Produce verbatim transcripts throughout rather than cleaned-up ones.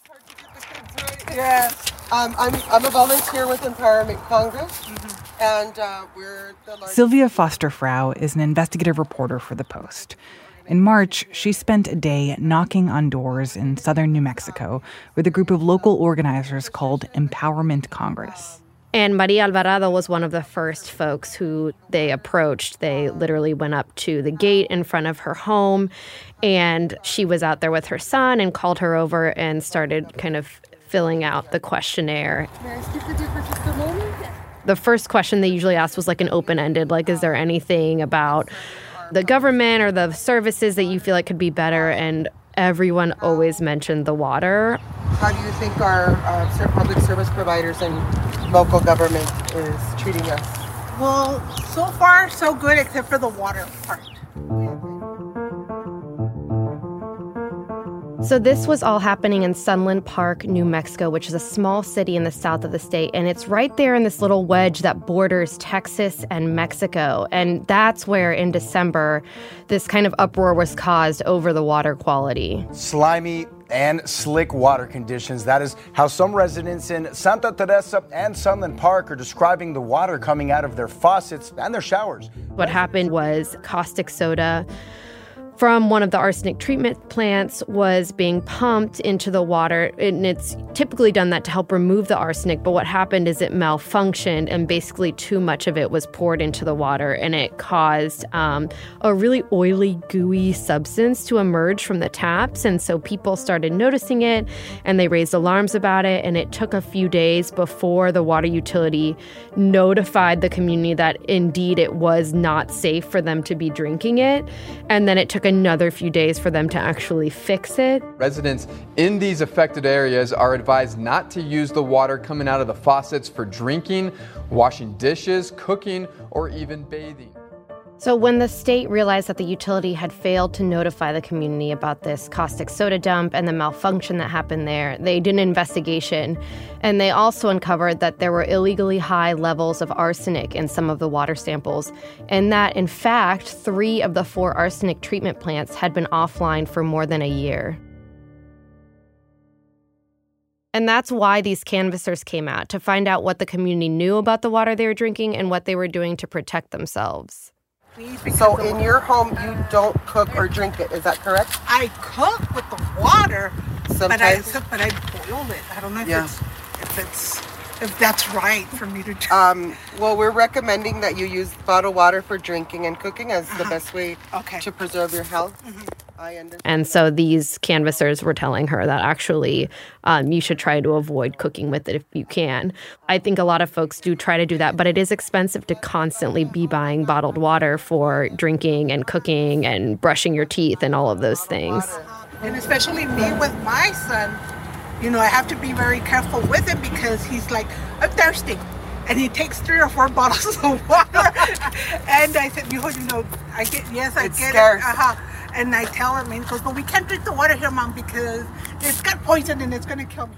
Yes. Um, I'm, I'm a volunteer with Empowerment Congress, mm-hmm. and uh, we're the largest... Sylvia Foster-Frau is an investigative reporter for The Post. In March, she spent a day knocking on doors in southern New Mexico with a group of local organizers called Empowerment Congress. And Maria Alvarado was one of the first folks who they approached. They literally went up to the gate in front of her home, and she was out there with her son and called her over and started kind of filling out the questionnaire. May I speak with you for just a moment? The first question they usually asked was like an open-ended, like, is there anything about the government or the services that you feel like could be better? And everyone always mentioned the water. How do you think our uh, public service providers and local government is treating us? Well, so far, so good, except for the water part. So this was all happening in Sunland Park, New Mexico, which is a small city in the south of the state. And it's right there in this little wedge that borders Texas and Mexico. And that's where, in December, this kind of uproar was caused over the water quality. Slimy and slick water conditions. That is how some residents in Santa Teresa and Sunland Park are describing the water coming out of their faucets and their showers. What happened was caustic soda from one of the arsenic treatment plants was being pumped into the water, and it's typically done that to help remove the arsenic, but what happened is it malfunctioned, and basically too much of it was poured into the water, and it caused um, a really oily, gooey substance to emerge from the taps, and so people started noticing it, and they raised alarms about it, and it took a few days before the water utility notified the community that indeed it was not safe for them to be drinking it, and then it took another few days for them to actually fix it. Residents in these affected areas are advised not to use the water coming out of the faucets for drinking, washing dishes, cooking, or even bathing. So when the state realized that the utility had failed to notify the community about this caustic soda dump and the malfunction that happened there, they did an investigation. And they also uncovered that there were illegally high levels of arsenic in some of the water samples, and that, in fact, three of the four arsenic treatment plants had been offline for more than a year. And that's why these canvassers came out, to find out what the community knew about the water they were drinking and what they were doing to protect themselves. So in your home, you don't cook or drink it, is that correct? I cook with the water, Sometimes. but I but I boil it. I don't know if Yeah. it's if it's if that's right for me to do. Um, well, we're recommending that you use bottled water for drinking and cooking as the Uh-huh. best way Okay. to preserve your health. Mm-hmm. I understand. And so these canvassers were telling her that actually um, you should try to avoid cooking with it if you can. I think a lot of folks do try to do that, but it is expensive to constantly be buying bottled water for drinking and cooking and brushing your teeth and all of those things. And especially me with my son, you know, I have to be very careful with him because he's like, I'm thirsty. And he takes three or four bottles of water. And I said, you know, I get, yes, I It's get scarce. it. Uh-huh. And I tell him, and he goes, but we can't drink the water here, Mom, because it's got poison and it's going to kill me.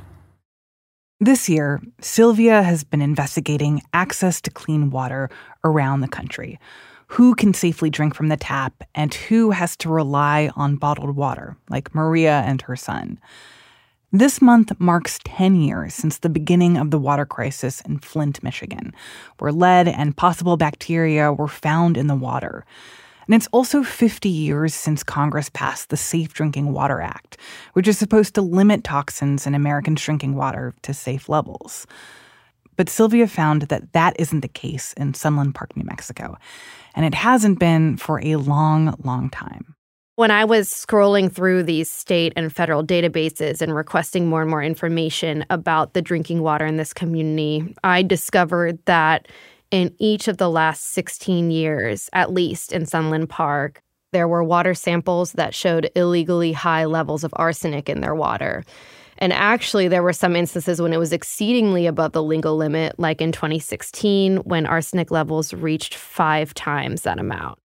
This year, Sylvia has been investigating access to clean water around the country. Who can safely drink from the tap and who has to rely on bottled water, like Maria and her son. This month marks ten years since the beginning of the water crisis in Flint, Michigan, where lead and possible bacteria were found in the water. And it's also fifty years since Congress passed the Safe Drinking Water Act, which is supposed to limit toxins in Americans' drinking water to safe levels. But Sylvia found that that isn't the case in Sunland Park, New Mexico. And it hasn't been for a long, long time. When I was scrolling through these state and federal databases and requesting more and more information about the drinking water in this community, I discovered that in each of the last sixteen years, at least in Sunland Park, there were water samples that showed illegally high levels of arsenic in their water. And actually, there were some instances when it was exceedingly above the legal limit, like in twenty sixteen, when arsenic levels reached five times that amount.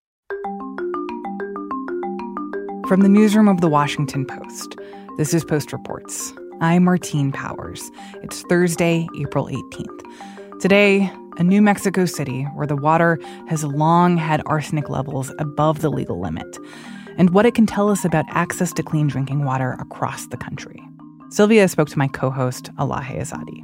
From the newsroom of The Washington Post, this is Post Reports. I'm Martine Powers. It's Thursday, April eighteenth. Today, a New Mexico city where the water has long had arsenic levels above the legal limit, and what it can tell us about access to clean drinking water across the country. Sylvia spoke to my co-host, Elahe Azadi.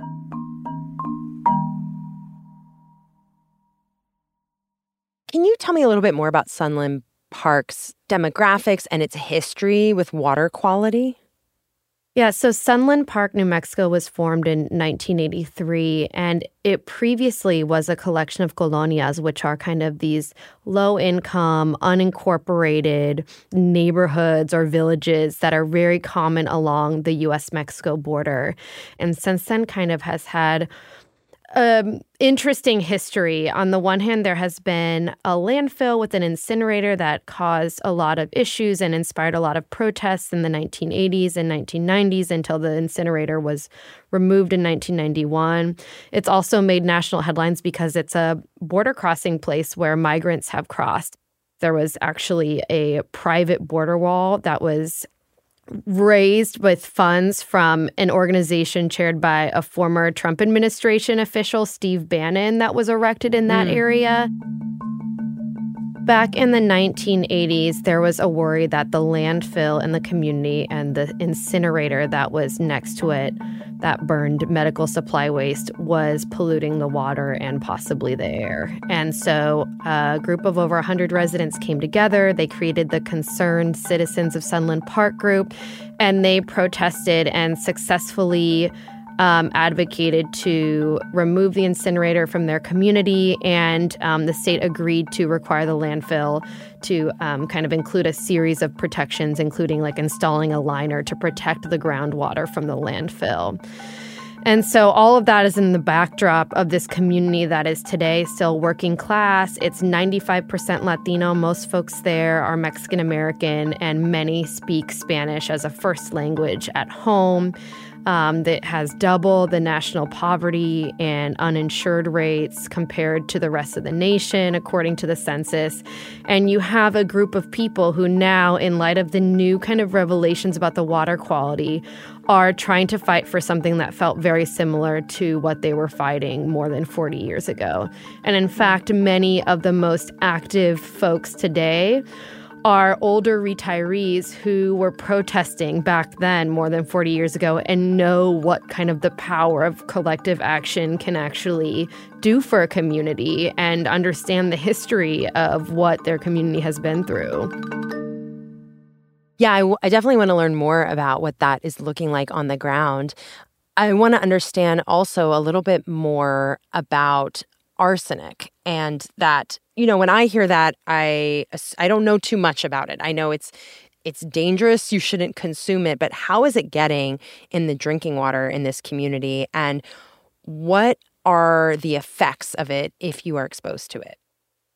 Can you tell me a little bit more about Sunland Park's demographics and its history with water quality? Yeah, so Sunland Park, New Mexico was formed in nineteen eighty-three, and it previously was a collection of colonias, which are kind of these low-income, unincorporated neighborhoods or villages that are very common along the U S Mexico border. And since then kind of has had Um, interesting history. On the one hand, there has been a landfill with an incinerator that caused a lot of issues and inspired a lot of protests in the nineteen eighties and nineteen nineties until the incinerator was removed in nineteen ninety-one. It's also made national headlines because it's a border crossing place where migrants have crossed. There was actually a private border wall that was raised with funds from an organization chaired by a former Trump administration official, Steve Bannon, that was erected in that mm. area. Back in the nineteen eighties, there was a worry that the landfill in the community and the incinerator that was next to it that burned medical supply waste was polluting the water and possibly the air. And so a group of over one hundred residents came together. They created the Concerned Citizens of Sunland Park group, and they protested and successfully Um, advocated to remove the incinerator from their community, and um, the state agreed to require the landfill to um, kind of include a series of protections, including like installing a liner to protect the groundwater from the landfill. And so all of that is in the backdrop of this community that is today still working class. It's ninety-five percent Latino. Most folks there are Mexican American, and many speak Spanish as a first language at home. Um, that has double the national poverty and uninsured rates compared to the rest of the nation, according to the census. And you have a group of people who now, in light of the new kind of revelations about the water quality, are trying to fight for something that felt very similar to what they were fighting more than forty years ago. And in fact, many of the most active folks today are older retirees who were protesting back then more than forty years ago and know what kind of the power of collective action can actually do for a community and understand the history of what their community has been through. Yeah, I, w- I definitely want to learn more about what that is looking like on the ground. I want to understand also a little bit more about arsenic, and that, you know, when I hear that, I I don't know too much about it. I know it's it's dangerous, you shouldn't consume it, but how is it getting in the drinking water in this community, and what are the effects of it if you are exposed to it?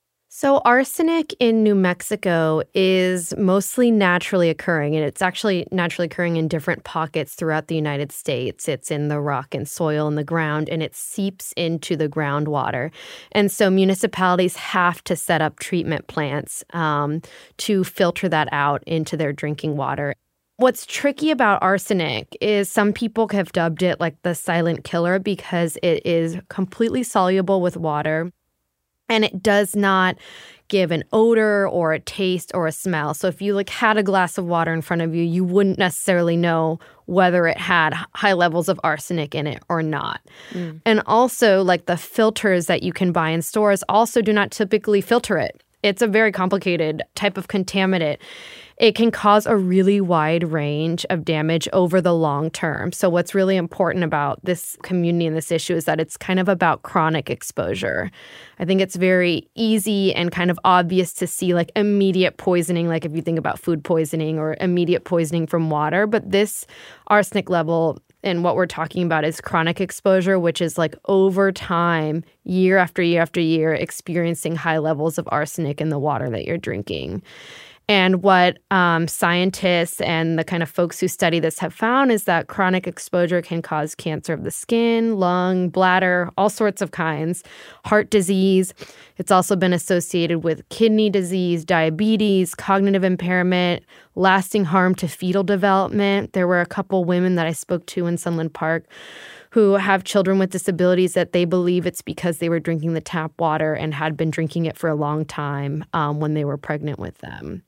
So arsenic in New Mexico is mostly naturally occurring, and it's actually naturally occurring in different pockets throughout the United States. It's in the rock and soil in the ground, and it seeps into the groundwater. And so municipalities have to set up treatment plants um, to filter that out into their drinking water. What's tricky about arsenic is some people have dubbed it like the silent killer because it is completely soluble with water. And it does not give an odor or a taste or a smell. So if you like had a glass of water in front of you, you wouldn't necessarily know whether it had high levels of arsenic in it or not. Mm. And also, like the filters that you can buy in stores also do not typically filter it. It's a very complicated type of contaminant. It can cause a really wide range of damage over the long term. So what's really important about this community and this issue is that it's kind of about chronic exposure. I think it's very easy and kind of obvious to see like immediate poisoning, like if you think about food poisoning or immediate poisoning from water. But this arsenic level and what we're talking about is chronic exposure, which is like over time, year after year after year, experiencing high levels of arsenic in the water that you're drinking. And what um, scientists and the kind of folks who study this have found is that chronic exposure can cause cancer of the skin, lung, bladder, all sorts of kinds, heart disease. It's also been associated with kidney disease, diabetes, cognitive impairment, lasting harm to fetal development. There were a couple women that I spoke to in Sunland Park who have children with disabilities that they believe it's because they were drinking the tap water and had been drinking it for a long time um, when they were pregnant with them.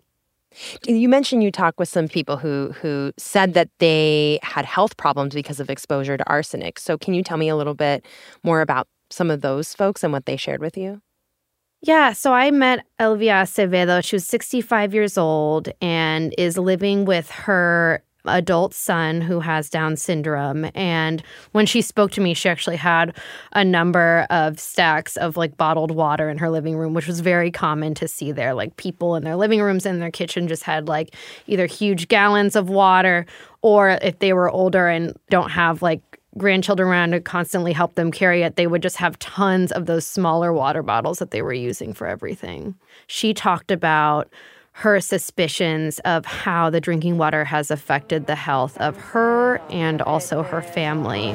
You mentioned you talked with some people who who said that they had health problems because of exposure to arsenic. So can you tell me a little bit more about some of those folks and what they shared with you? Yeah, so I met Elvia Acevedo. She was sixty-five years old and is living with her adult son who has Down syndrome. And when she spoke to me, she actually had a number of stacks of like bottled water in her living room, which was very common to see there. Like people in their living rooms and their kitchen just had like either huge gallons of water, or if they were older and don't have like grandchildren around to constantly help them carry it, they would just have tons of those smaller water bottles that they were using for everything. She talked about her suspicions of how the drinking water has affected the health of her and also her family.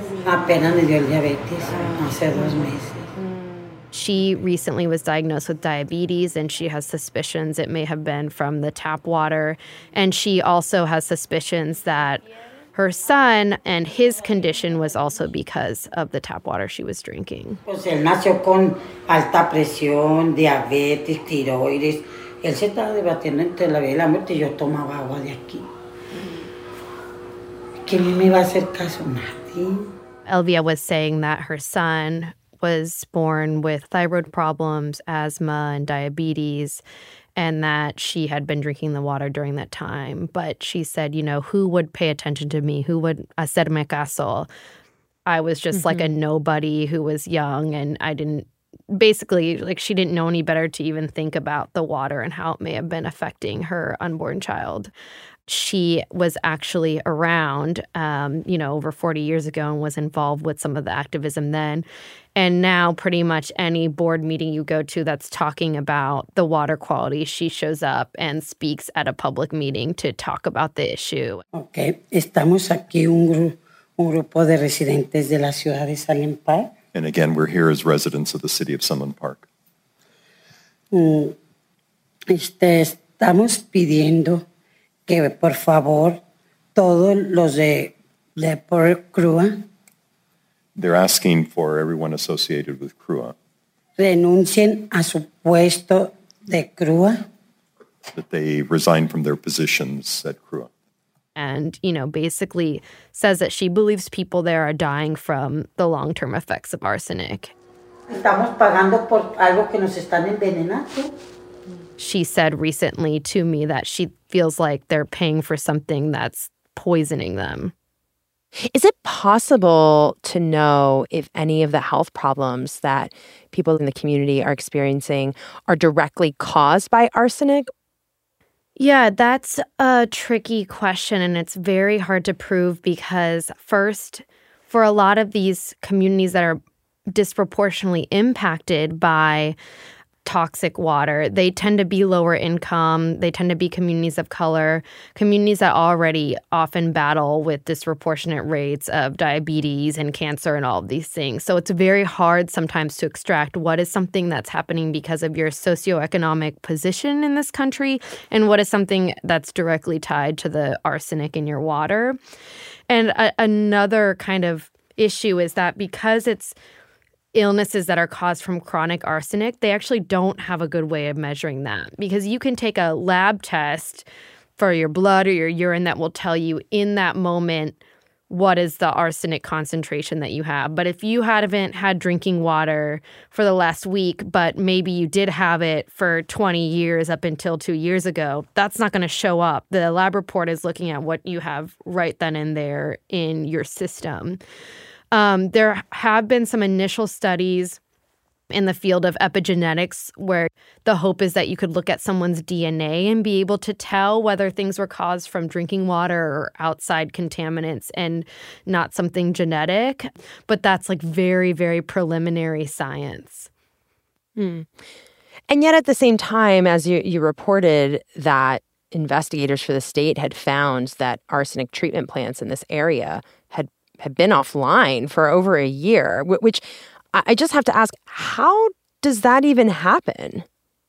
She recently was diagnosed with diabetes, and she has suspicions it may have been from the tap water. And she also has suspicions that her son and his condition was also because of the tap water she was drinking. Pues él nació con alta presión, diabetes, tiroides. Él se estaba debatiendo entre la vida y la muerte y yo tomaba agua de aquí. ¿Quién me iba a hacer caso? Nadie. Elvia was saying that her son was born with thyroid problems, asthma, and diabetes, and that she had been drinking the water during that time. But she said, you know, who would pay attention to me? Who would hacerme caso? I was just mm-hmm. like a nobody who was young, and I didn't, basically, like she didn't know any better to even think about the water and how it may have been affecting her unborn child. She was actually around, um, you know, over forty years ago and was involved with some of the activism then. And now pretty much any board meeting you go to that's talking about the water quality, she shows up and speaks at a public meeting to talk about the issue. Okay, estamos aquí un, gru- un grupo de residentes de la ciudad de Sunland Park. And again, we're here as residents of the city of Sunland Park. Mm, este, estamos pidiendo que por favor todos los de, de por C R U A They're asking for everyone associated with C R U A renuncien a su puesto de C R U A, that they resign from their positions at C R U A. And, you know, basically says that she believes people there are dying from the long-term effects of arsenic. Estamos pagando por algo que nos están envenenando. She said recently to me that she feels like they're paying for something that's poisoning them. Is it possible to know if any of the health problems that people in the community are experiencing are directly caused by arsenic? Yeah, that's a tricky question, and it's very hard to prove because, first, for a lot of these communities that are disproportionately impacted by toxic water, they tend to be lower income. They tend to be communities of color, communities that already often battle with disproportionate rates of diabetes and cancer and all of these things. So it's very hard sometimes to extract what is something that's happening because of your socioeconomic position in this country and what is something that's directly tied to the arsenic in your water. And a- another kind of issue is that because it's illnesses that are caused from chronic arsenic, they actually don't have a good way of measuring that because you can take a lab test for your blood or your urine that will tell you in that moment what is the arsenic concentration that you have. But if you haven't had drinking water for the last week, but maybe you did have it for twenty years up until two years ago, that's not going to show up. The lab report is looking at what you have right then and there in your system. Um, there have been some initial studies in the field of epigenetics where the hope is that you could look at someone's D N A and be able to tell whether things were caused from drinking water or outside contaminants and not something genetic. But that's like very, very preliminary science. Hmm. And yet at the same time, as you, you reported that investigators for the state had found that arsenic treatment plants in this area had had been offline for over a year, which I just have to ask, how does that even happen?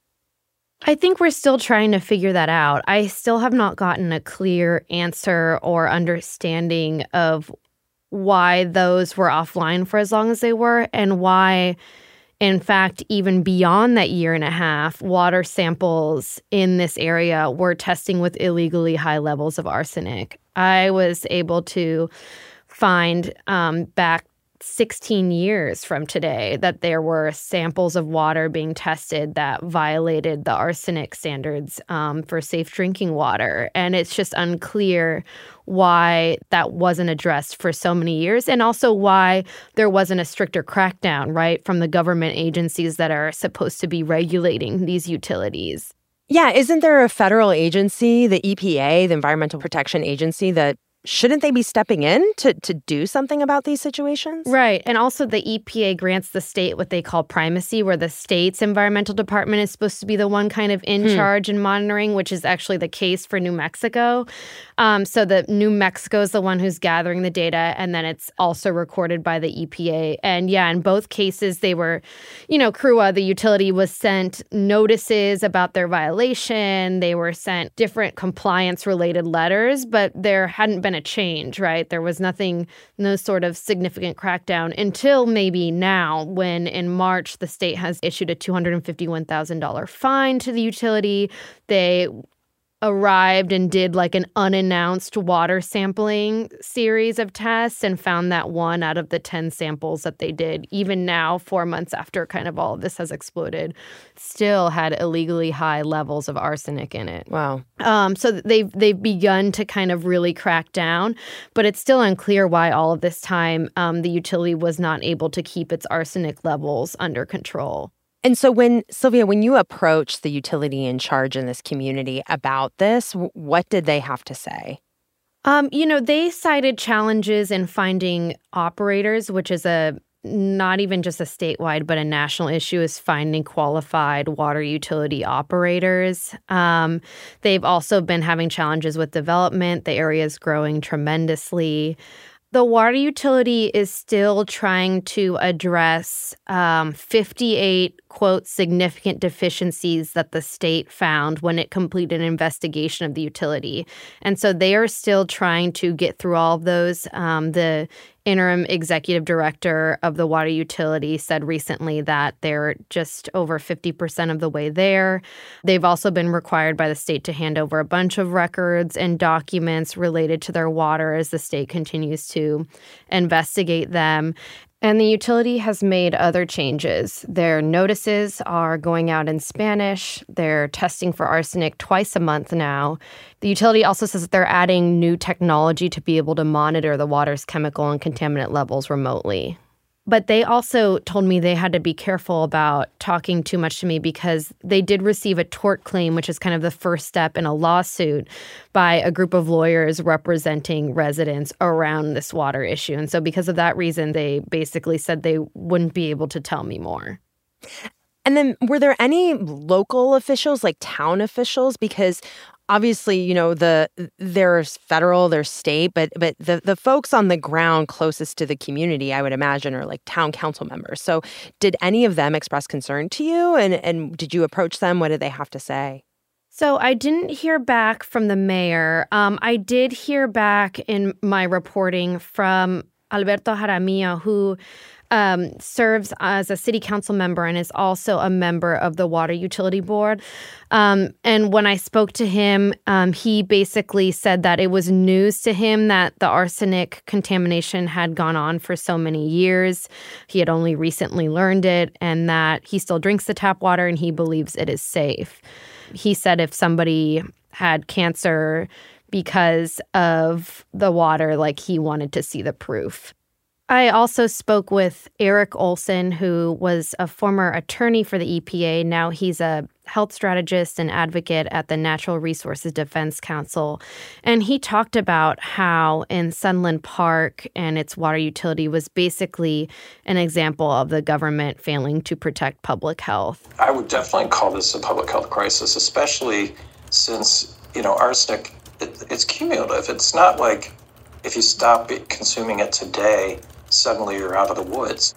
I think we're still trying to figure that out. I still have not gotten a clear answer or understanding of why those were offline for as long as they were and why In fact, even beyond that year and a half, water samples in this area were testing with illegally high levels of arsenic. I was able to find um, back sixteen years from today that there were samples of water being tested that violated the arsenic standards um, for safe drinking water. And it's just unclear why that wasn't addressed for so many years, and also why there wasn't a stricter crackdown, right, from the government agencies that are supposed to be regulating these utilities. Yeah, isn't there a federal agency, the E P A, the Environmental Protection Agency, that shouldn't they be stepping in to, to do something about these situations? Right. And also the E P A grants the state what they call primacy, where the state's environmental department is supposed to be the one kind of in hmm. charge and monitoring, which is actually the case for New Mexico. Um, so the New Mexico is the one who's gathering the data, and then it's also recorded by the E P A. And yeah, in both cases, they were, you know, C R U A, the utility, was sent notices about their violation. They were sent different compliance-related letters, but there hadn't been a change, right? There was nothing, no sort of significant crackdown until maybe now, when in March, the state has issued a two hundred fifty-one thousand dollars fine to the utility. They arrived and did like an unannounced water sampling series of tests and found that one out of the ten samples that they did, even now, four months after kind of all of this has exploded, still had illegally high levels of arsenic in it. Wow. Um, so they've, they've begun to kind of really crack down, but it's still unclear why all of this time um, the utility was not able to keep its arsenic levels under control. And so when, Sylvia, when you approached the utility in charge in this community about this, what did they have to say? Um, you know, they cited challenges in finding operators, which is a not even just a statewide, but a national issue, is finding qualified water utility operators. Um, they've also been having challenges with development. The area is growing tremendously. The water utility is still trying to address um, fifty-eight, quote, significant deficiencies that the state found when it completed an investigation of the utility. And so they are still trying to get through all of those. Um, the interim executive director of the water utility said recently that they're just over fifty percent of the way there. They've also been required by the state to hand over a bunch of records and documents related to their water as the state continues to investigate them. And the utility has made other changes. Their notices are going out in Spanish. They're testing for arsenic twice a month now. The utility also says that they're adding new technology to be able to monitor the water's chemical and contaminant levels remotely. But they also told me they had to be careful about talking too much to me because they did receive a tort claim, which is kind of the first step in a lawsuit, by a group of lawyers representing residents around this water issue. And so because of that reason, they basically said they wouldn't be able to tell me more. And then were there any local officials, like town officials? Because obviously, you know, the there's federal, there's state, but but the, the folks on the ground closest to the community, I would imagine, are like town council members. So did any of them express concern to you? And, and did you approach them? What did they have to say? So I didn't hear back from the mayor. Um, I did hear back in my reporting from Alberto Jaramillo, who Um, serves as a city council member and is also a member of the Water Utility Board. Um, and when I spoke to him, um, he basically said that it was news to him that the arsenic contamination had gone on for so many years. He had only recently learned it, and that he still drinks the tap water and he believes it is safe. He said if somebody had cancer because of the water, like, he wanted to see the proof. I also spoke with Eric Olson, who was a former attorney for the E P A. Now he's a health strategist and advocate at the Natural Resources Defense Council. And he talked about how in Sunland Park and its water utility was basically an example of the government failing to protect public health. I would definitely call this a public health crisis, especially since, you know, arsenic, it, it's cumulative. It's not like if you stop consuming it today, suddenly you're out of the woods.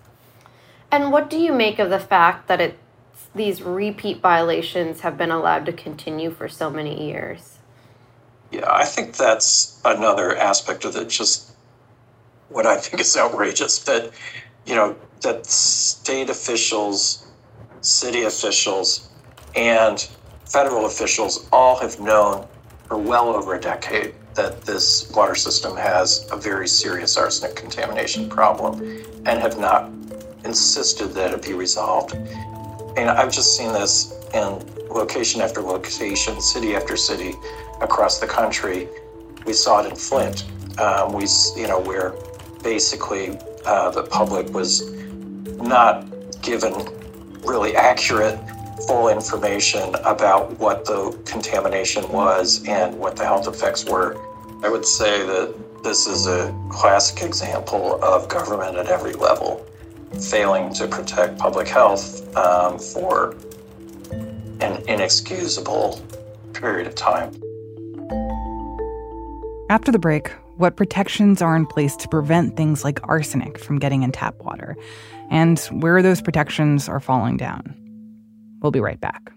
And what do you make of the fact that it, these repeat violations have been allowed to continue for so many years? Yeah, I think that's another aspect of it, just what I think is outrageous, that you know, that state officials, city officials, and federal officials all have known for well over a decade that this water system has a very serious arsenic contamination problem and have not insisted that it be resolved. And I've just seen this in location after location, city after city across the country. We saw it in Flint, um, we, you know, where basically uh, the public was not given really accurate, full information about what the contamination was and what the health effects were. I would say that this is a classic example of government at every level failing to protect public health um, for an inexcusable period of time. After the break, what protections are in place to prevent things like arsenic from getting in tap water, and where those protections are falling down. We'll be right back.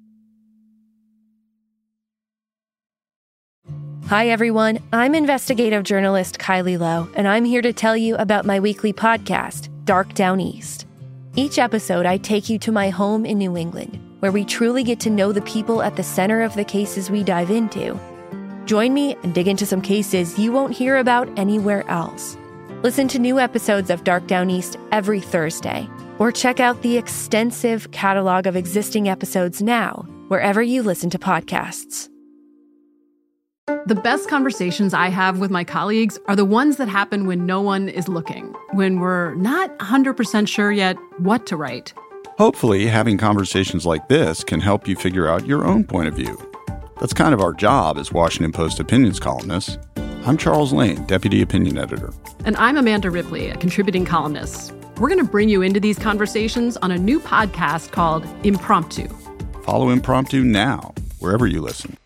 Hi, everyone. I'm investigative journalist Kylie Lowe, and I'm here to tell you about my weekly podcast, Dark Down East. Each episode, I take you to my home in New England, where we truly get to know the people at the center of the cases we dive into. Join me and dig into some cases you won't hear about anywhere else. Listen to new episodes of Dark Down East every Thursday, or check out the extensive catalog of existing episodes now, wherever you listen to podcasts. The best conversations I have with my colleagues are the ones that happen when no one is looking, when we're not one hundred percent sure yet what to write. Hopefully, having conversations like this can help you figure out your own point of view. That's kind of our job as Washington Post opinions columnists. I'm Charles Lane, Deputy Opinion Editor. And I'm Amanda Ripley, a contributing columnist. We're going to bring you into these conversations on a new podcast called Impromptu. Follow Impromptu now, wherever you listen.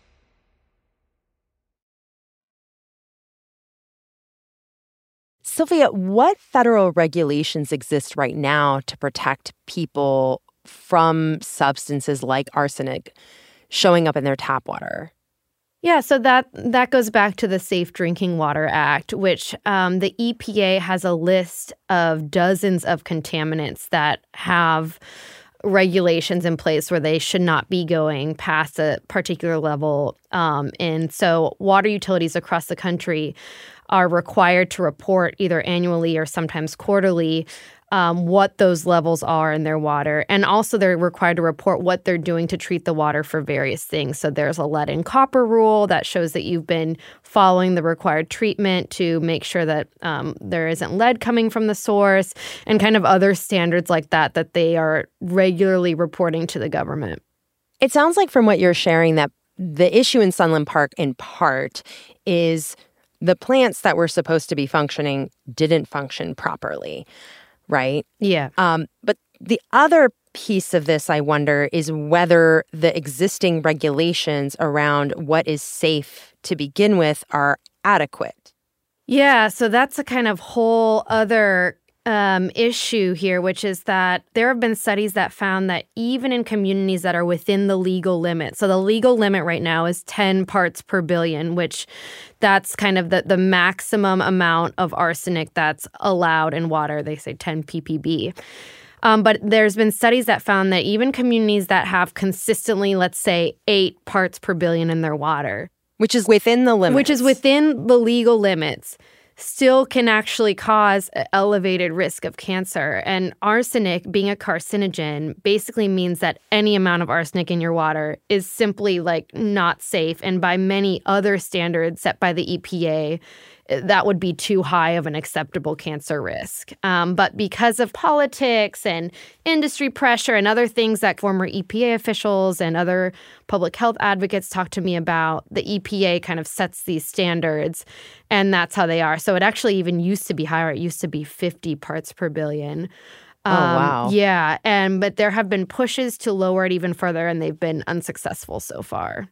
Sylvia, what federal regulations exist right now to protect people from substances like arsenic showing up in their tap water? Yeah, so that that goes back to the Safe Drinking Water Act, which um, the E P A has a list of dozens of contaminants that have regulations in place where they should not be going past a particular level. Um, and so water utilities across the country are required to report either annually or sometimes quarterly um, what those levels are in their water. And also they're required to report what they're doing to treat the water for various things. So there's a lead and copper rule that shows that you've been following the required treatment to make sure that um, there isn't lead coming from the source, and kind of other standards like that that they are regularly reporting to the government. It sounds like from what you're sharing that the issue in Sunland Park in part is the plants that were supposed to be functioning didn't function properly, right? Yeah. Um, but the other piece of this, I wonder, is whether the existing regulations around what is safe to begin with are adequate. Yeah, so that's a kind of whole other um, issue here, which is that there have been studies that found that even in communities that are within the legal limit, so the legal limit right now is ten parts per billion, which that's kind of the, the maximum amount of arsenic that's allowed in water. They say ten p p b. Um, but there's been studies that found that even communities that have consistently, let's say, eight parts per billion in their water, which is within the limits, which is within the legal limits, still can actually cause an elevated risk of cancer. And arsenic, being a carcinogen, basically means that any amount of arsenic in your water is simply like not safe. And by many other standards set by the E P A, that would be too high of an acceptable cancer risk. Um, but because of politics and industry pressure and other things that former E P A officials and other public health advocates talk to me about, the E P A kind of sets these standards, and that's how they are. So it actually even used to be higher. It used to be fifty parts per billion. Um, oh, wow. Yeah, and but there have been pushes to lower it even further, and they've been unsuccessful so far.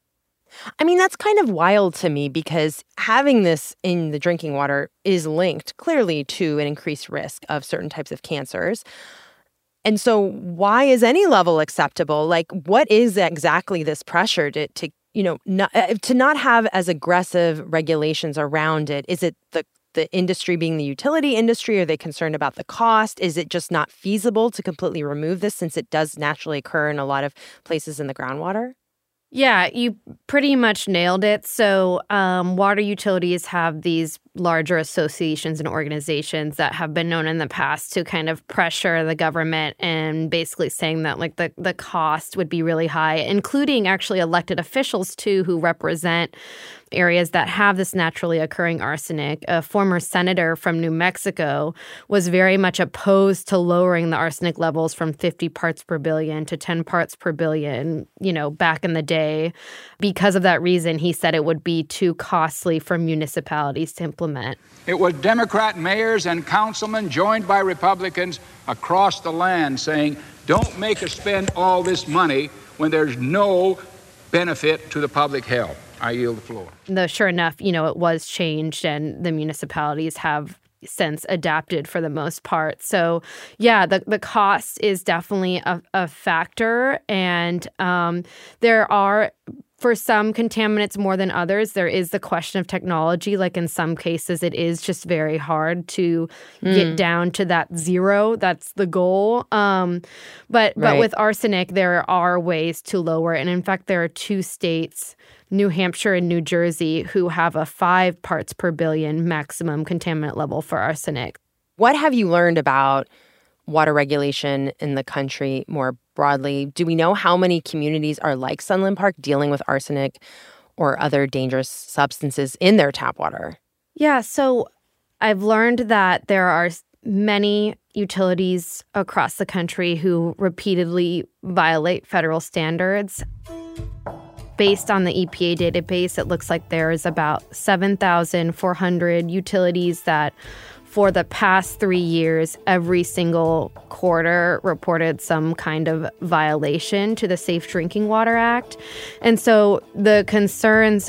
I mean, that's kind of wild to me because having this in the drinking water is linked clearly to an increased risk of certain types of cancers. And so why is any level acceptable? Like, what is exactly this pressure to, to you know, not, uh, to not have as aggressive regulations around it? Is it the the industry being the utility industry? Are they concerned about the cost? Is it just not feasible to completely remove this since it does naturally occur in a lot of places in the groundwater? Yeah, you pretty much nailed it. So um, water utilities have these larger associations and organizations that have been known in the past to kind of pressure the government and basically saying that like the, the cost would be really high, including actually elected officials too who represent areas that have this naturally occurring arsenic. A former senator from New Mexico was very much opposed to lowering the arsenic levels from fifty parts per billion to ten parts per billion, you know, back in the day. Because of that reason, he said it would be too costly for municipalities to implement. It was Democrat mayors and councilmen joined by Republicans across the land saying, don't make us spend all this money when there's no benefit to the public health. I yield the floor. Though sure enough, you know, it was changed and the municipalities have since adapted for the most part. So yeah, the, the cost is definitely a, a factor. And um, there are, for some contaminants more than others, there is the question of technology. Like in some cases, it is just very hard to mm. get down to that zero. That's the goal. Um, but right. but with arsenic, there are ways to lower it. And in fact, there are two states, New Hampshire and New Jersey, who have a five parts per billion maximum contaminant level for arsenic. What have you learned about water regulation in the country more broadly? Do we know how many communities are like Sunland Park dealing with arsenic or other dangerous substances in their tap water? Yeah, so I've learned that there are many utilities across the country who repeatedly violate federal standards. Based on the E P A database, it looks like there's about seven thousand four hundred utilities that for the past three years, every single quarter reported some kind of violation to the Safe Drinking Water Act. And so the concerns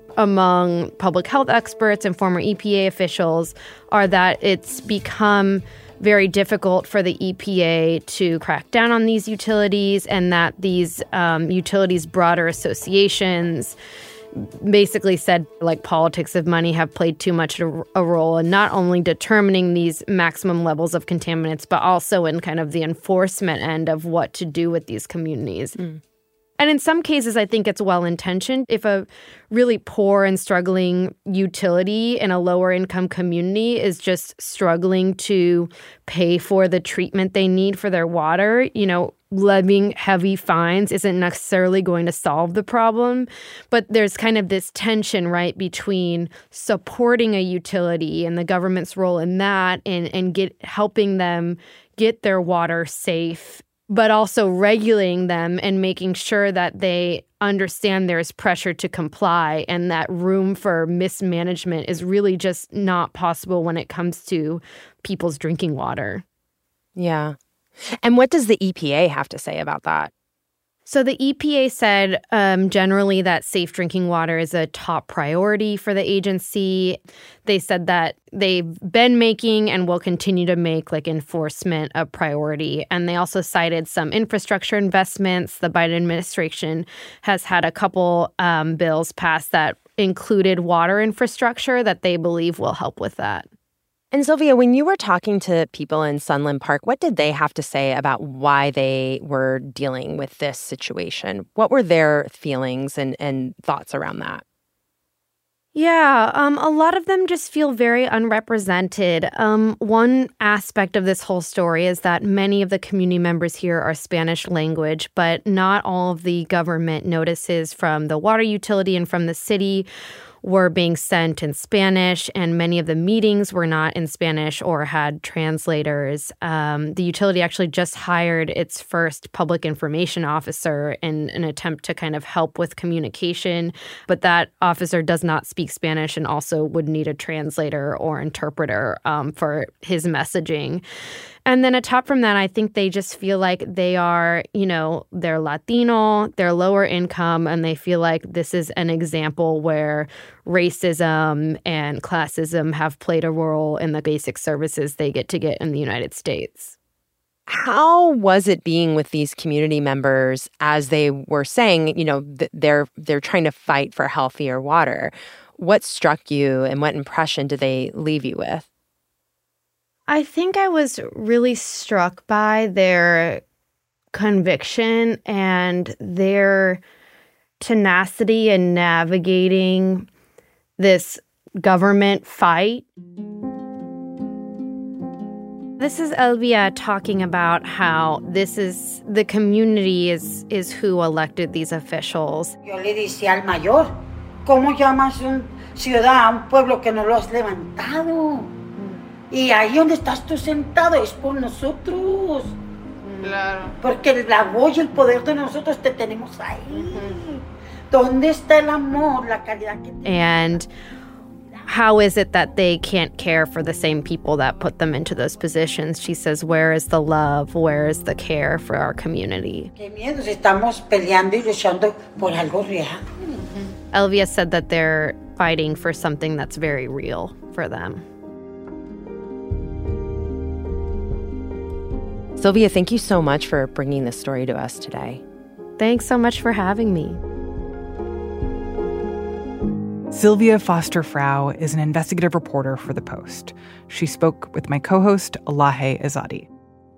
among public health experts and former E P A officials are that it's become very difficult for the E P A to crack down on these utilities, and that these um, utilities' broader associations basically said like politics of money have played too much a, a role in not only determining these maximum levels of contaminants, but also in kind of the enforcement end of what to do with these communities. Mm. And in some cases, I think it's well-intentioned. If a really poor and struggling utility in a lower-income community is just struggling to pay for the treatment they need for their water, you know, levying heavy fines isn't necessarily going to solve the problem. But there's kind of this tension, right, between supporting a utility and the government's role in that and, and get helping them get their water safe, but also regulating them and making sure that they understand there's pressure to comply and that room for mismanagement is really just not possible when it comes to people's drinking water. Yeah. And what does the E P A have to say about that? So the E P A said um, generally that safe drinking water is a top priority for the agency. They said that they've been making and will continue to make like enforcement a priority. And they also cited some infrastructure investments. The Biden administration has had a couple um, bills passed that included water infrastructure that they believe will help with that. And Sylvia, when you were talking to people in Sunland Park, what did they have to say about why they were dealing with this situation? What were their feelings and, and thoughts around that? Yeah, um, a lot of them just feel very unrepresented. Um, one aspect of this whole story is that many of the community members here are Spanish language, but not all of the government notices from the water utility and from the city were being sent in Spanish, and many of the meetings were not in Spanish or had translators. Um, the utility actually just hired its first public information officer in an attempt to kind of help with communication, but that officer does not speak Spanish and also would need a translator or interpreter um, for his messaging. And then atop from that, I think they just feel like they are, you know, they're Latino, they're lower income, and they feel like this is an example where racism and classism have played a role in the basic services they get to get in the United States. How was it being with these community members as they were saying, you know, th- they're they're trying to fight for healthier water? What struck you and what impression did they leave you with? I think I was really struck by their conviction and their tenacity in navigating this government fight. This is Elvia talking about how this is the community is is who elected these officials. Yo le decía al mayor, ¿cómo llamas un ciudad a un pueblo que no lo has levantado? Y ahí donde estás tú sentado es por nosotros. Claro. Porque la voz y el poder de nosotros te tenemos ahí. Mm-hmm. ¿Dónde está el amor, la caridad que te... And how is it that they can't care for the same people that put them into those positions? She says, where is the love? Where is the care for our community? Qué miedo, estamos peleando y luchando por algo real. Mm-hmm. Elvia said that they're fighting for something that's very real for them. Sylvia, thank you so much for bringing this story to us today. Thanks so much for having me. Sylvia Foster Frau is an investigative reporter for The Post. She spoke with my co-host, Elahe Azadi.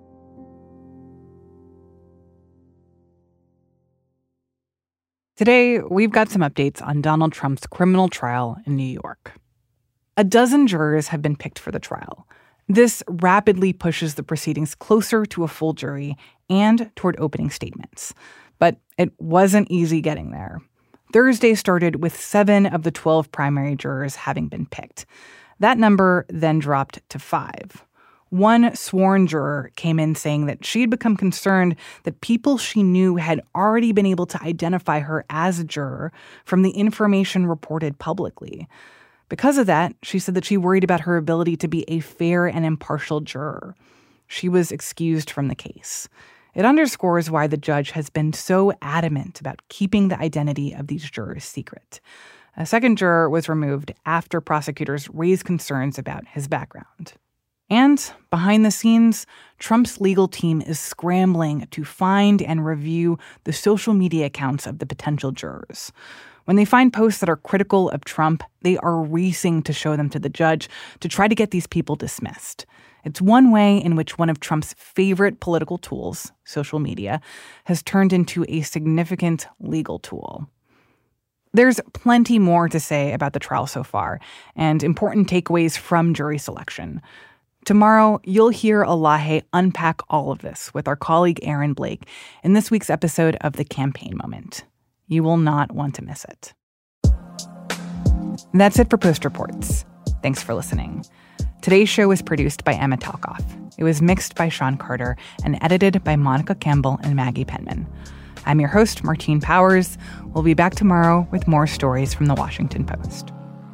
Today, we've got some updates on Donald Trump's criminal trial in New York. A dozen jurors have been picked for the trial. This rapidly pushes the proceedings closer to a full jury and toward opening statements. But it wasn't easy getting there. Thursday started with seven of the twelve primary jurors having been picked. That number then dropped to five. One sworn juror came in saying that she had become concerned that people she knew had already been able to identify her as a juror from the information reported publicly. Because of that, she said that she worried about her ability to be a fair and impartial juror. She was excused from the case. It underscores why the judge has been so adamant about keeping the identity of these jurors secret. A second juror was removed after prosecutors raised concerns about his background. And behind the scenes, Trump's legal team is scrambling to find and review the social media accounts of the potential jurors. When they find posts that are critical of Trump, they are racing to show them to the judge to try to get these people dismissed. It's one way in which one of Trump's favorite political tools, social media, has turned into a significant legal tool. There's plenty more to say about the trial so far, and important takeaways from jury selection. Tomorrow, you'll hear Elahe unpack all of this with our colleague Aaron Blake in this week's episode of The Campaign Moment. You will not want to miss it. That's it for Post Reports. Thanks for listening. Today's show was produced by Emma Talkoff. It was mixed by Sean Carter and edited by Monica Campbell and Maggie Penman. I'm your host, Martine Powers. We'll be back tomorrow with more stories from The Washington Post.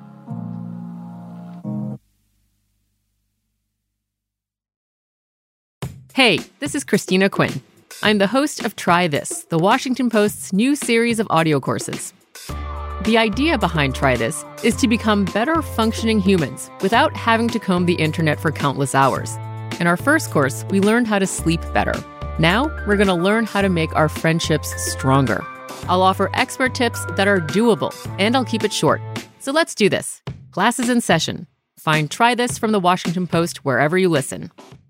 Hey, this is Christina Quinn. I'm the host of Try This, The Washington Post's new series of audio courses. The idea behind Try This is to become better functioning humans without having to comb the internet for countless hours. In our first course, we learned how to sleep better. Now, we're going to learn how to make our friendships stronger. I'll offer expert tips that are doable, and I'll keep it short. So let's do this. Class is in session. Find Try This from The Washington Post wherever you listen.